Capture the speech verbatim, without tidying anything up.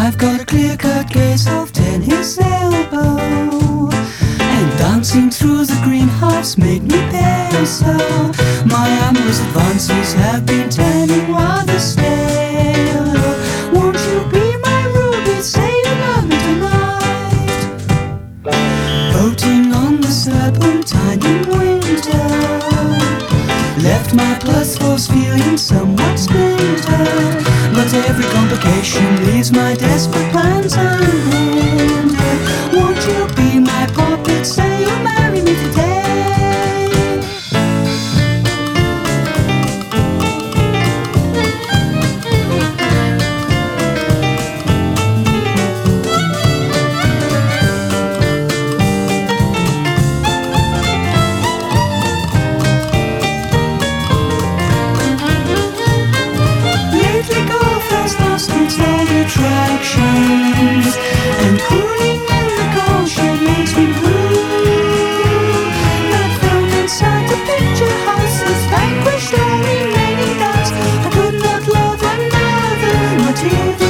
I've got a clear-cut gaze of tennis elbow, and dancing through the greenhouse made me pale so. My amorous advances have been turning rather stale. Won't you be my ruby, say you love me tonight? Boating on the serpentine in winter left my plus force feeling somewhat splintered, but every complication leaves my desperate plans unhindered. Won't you be my puppet, say you'll marry me today? Attractions and cooling in the cold shed makes me blue. That film inside the picture house has vanquished all remaining doubts. I could not love another, not even